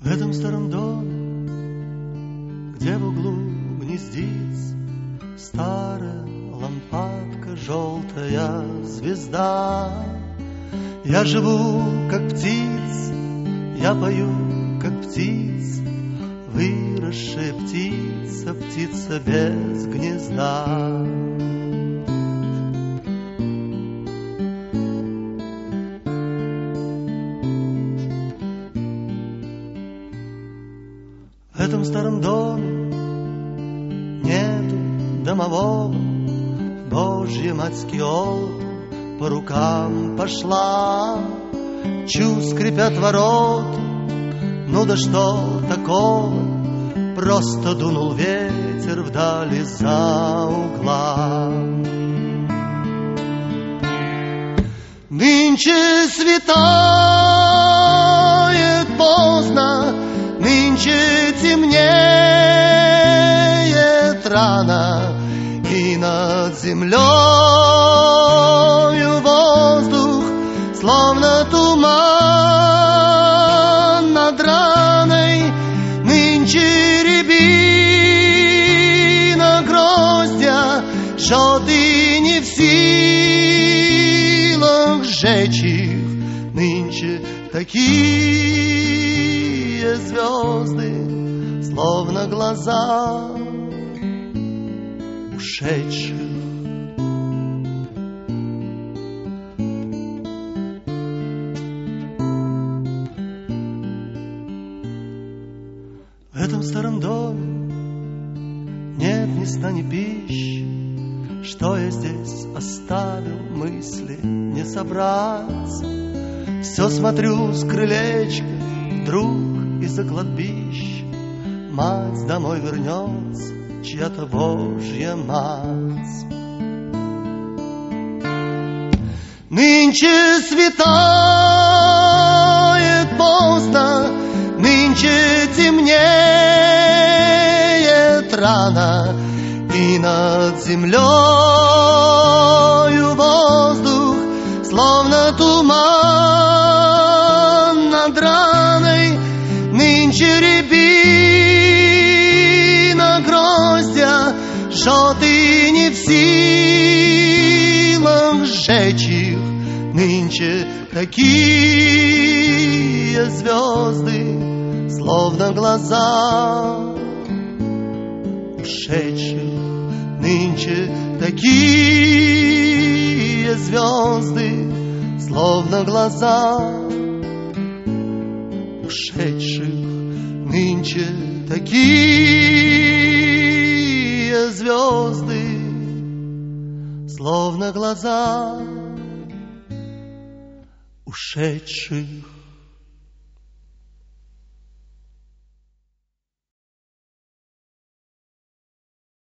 этом старом доме, где в углу гнездится старая лампадка, желтая звезда. Я живу, как птица, я пою, как птица, выросшая птица, птица без гнезда. В этом старом доме нету домового, Божья мать с Киотом по рукам пошла. Чу, скрипят ворота, ну да что такого, просто дунул ветер вдали за угла. Нынче светает поздно, нынче темнеет рано, и над землею воздух словно туман над раной. Нынче рябина гроздья жжет, и не в силах сжечь их. Нынче такие звезды, словно глаза ушедших. В этом старом доме нет ни сна, ни пищи. Что я здесь оставил, мысли не собраться. Все смотрю с крылечка, вдруг из-за кладбища мать домой вернется, чья-то Божья мать. Нынче светает поздно, нынче темнеет рано, и над землею воздух словно туман над раной. Нынче рябина гроздья жжет, и не в силах сжечь их. Нынче такие звезды, словно глаза ушедших. Нынче такие звезды, словно глаза ушедших. Нынче такие звезды, словно глаза ушедших.